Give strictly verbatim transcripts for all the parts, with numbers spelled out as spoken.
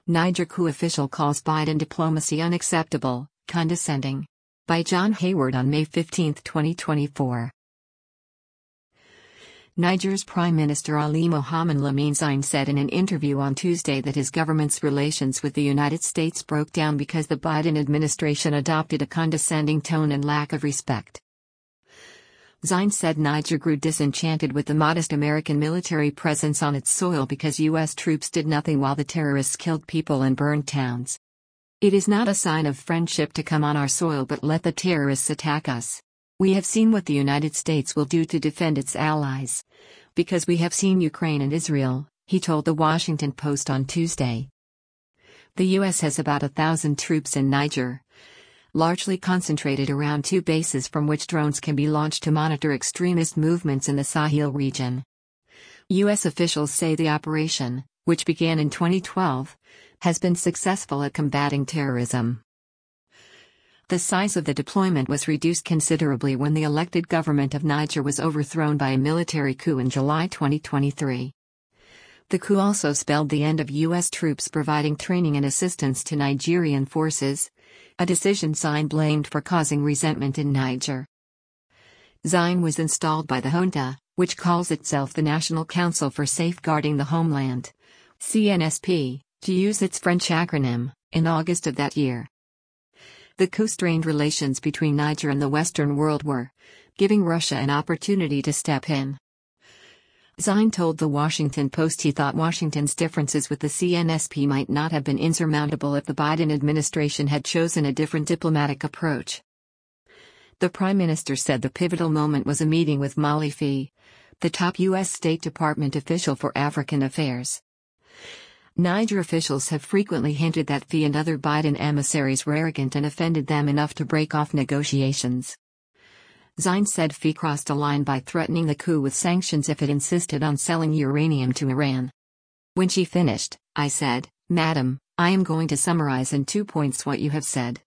Niger coup official calls Biden diplomacy unacceptable, condescending. By John Hayward on May fifteenth, twenty twenty-four. Niger's Prime Minister Ali Mohamed Lamine Zein said in an interview on Tuesday that his government's relations with the United States broke down because the Biden administration adopted a condescending tone and lack of respect. Zein said Niger grew disenchanted with the modest American military presence on its soil because U S troops did nothing while the terrorists killed people and burned towns. It is not a sign of friendship to come on our soil but let the terrorists attack us. We have seen what the United States will do to defend its allies. Because we have seen Ukraine and Israel, he told the Washington Post on Tuesday. The U S has about a thousand troops in Niger, largely concentrated around two bases from which drones can be launched to monitor extremist movements in the Sahel region. U S officials say the operation, which began in twenty twelve, has been successful at combating terrorism. The size of the deployment was reduced considerably when the elected government of Niger was overthrown by a military coup in July twenty twenty-three. The coup also spelled the end of U S troops providing training and assistance to Nigerian forces, a decision Zein blamed for causing resentment in Niger. Zein was installed by the junta, which calls itself the National Council for Safeguarding the Homeland, C N S P, to use its French acronym, in August of that year. The coup strained relations between Niger and the Western world were, giving Russia an opportunity to step in. Zein told the Washington Post he thought Washington's differences with the C N S P might not have been insurmountable if the Biden administration had chosen a different diplomatic approach. The Prime Minister said the pivotal moment was a meeting with Molly Fee, the top U S State Department official for African affairs. Niger officials have frequently hinted that Fee and other Biden emissaries were arrogant and offended them enough to break off negotiations. Zein said Fee crossed a line by threatening the coup with sanctions if it insisted on selling uranium to Iran. When she finished, I said, "Madam, I am going to summarize in two points what you have said.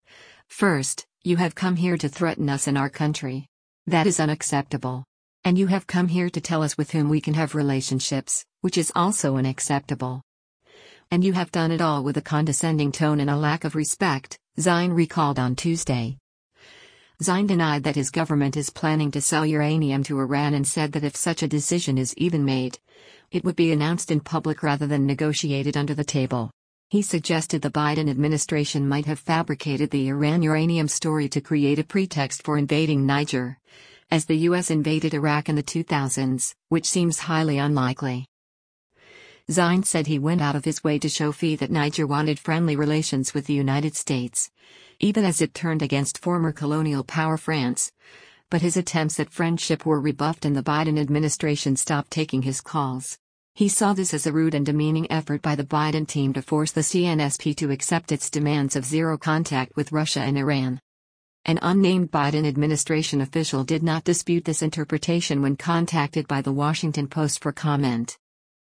First, you have come here to threaten us and our country. That is unacceptable. And you have come here to tell us with whom we can have relationships, which is also unacceptable. And you have done it all with a condescending tone and a lack of respect," Zein recalled on Tuesday. Zein denied that his government is planning to sell uranium to Iran and said that if such a decision is even made, it would be announced in public rather than negotiated under the table. He suggested the Biden administration might have fabricated the Iran uranium story to create a pretext for invading Niger, as the U S invaded Iraq in the two thousands, which seems highly unlikely. Zein said he went out of his way to show Fee that Niger wanted friendly relations with the United States, even as it turned against former colonial power France, but his attempts at friendship were rebuffed and the Biden administration stopped taking his calls. He saw this as a rude and demeaning effort by the Biden team to force the C N S P to accept its demands of zero contact with Russia and Iran. An unnamed Biden administration official did not dispute this interpretation when contacted by the Washington Post for comment.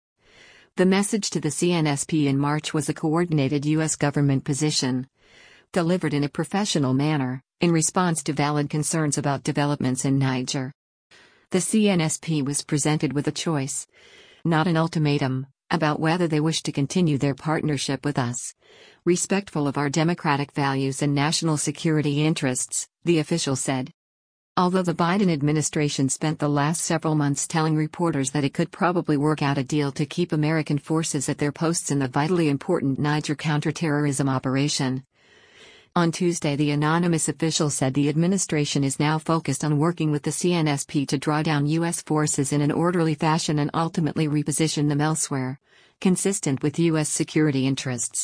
The message to the C N S P in March was a coordinated U S government position, delivered in a professional manner, in response to valid concerns about developments in Niger. The C N S P was presented with a choice, not an ultimatum, about whether they wish to continue their partnership with us, respectful of our democratic values and national security interests, the official said. Although the Biden administration spent the last several months telling reporters that it could probably work out a deal to keep American forces at their posts in the vitally important Niger counterterrorism operation, on Tuesday the anonymous official said the administration is now focused on working with the C N S P to draw down U S forces in an orderly fashion and ultimately reposition them elsewhere, consistent with U S security interests.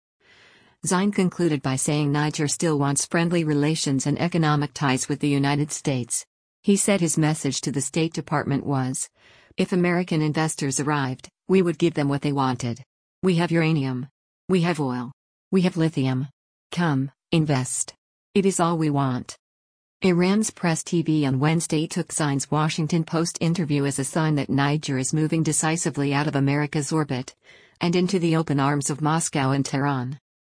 Zein concluded by saying Niger still wants friendly relations and economic ties with the United States. He said his message to the State Department was, "If American investors arrived, we would give them what they wanted. We have uranium. We have oil. We have lithium. Come, invest. It is all we want." Iran's Press T V on Wednesday took Zein's Washington Post interview as a sign that Niger is moving decisively out of America's orbit, and into the open arms of Moscow and Tehran.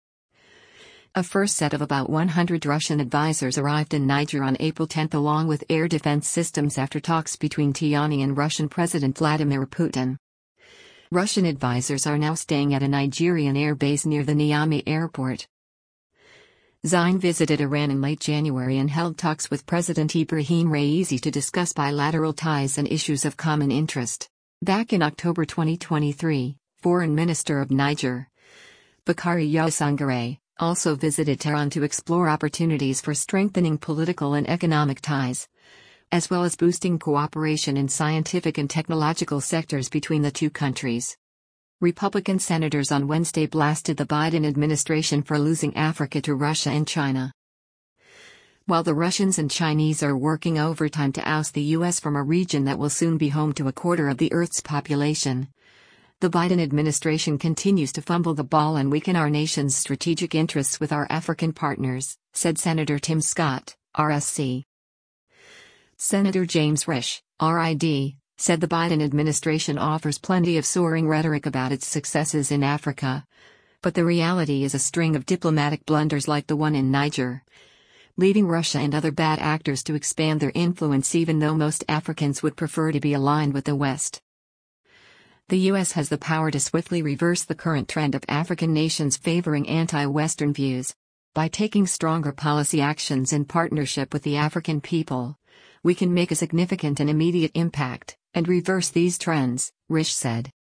A first set of about one hundred Russian advisors arrived in Niger on April tenth along with air defense systems after talks between Tiani and Russian President Vladimir Putin. Russian advisors are now staying at a Nigerian airbase near the Niamey airport. Zein visited Iran in late January and held talks with President Ibrahim Raisi to discuss bilateral ties and issues of common interest. Back in October twenty twenty-three, Foreign Minister of Niger, Bakari Yosangare, also visited Tehran to explore opportunities for strengthening political and economic ties, as well as boosting cooperation in scientific and technological sectors between the two countries. Republican senators on Wednesday blasted the Biden administration for losing Africa to Russia and China. While the Russians and Chinese are working overtime to oust the U S from a region that will soon be home to a quarter of the Earth's population, the Biden administration continues to fumble the ball and weaken our nation's strategic interests with our African partners, said Senator Tim Scott, R S C. Senator James Risch, R I D, said the Biden administration offers plenty of soaring rhetoric about its successes in Africa, but the reality is a string of diplomatic blunders like the one in Niger, leaving Russia and other bad actors to expand their influence even though most Africans would prefer to be aligned with the West. The U S has the power to swiftly reverse the current trend of African nations favoring anti-Western views. By taking stronger policy actions in partnership with the African people, we can make a significant and immediate impact and reverse these trends, Risch said.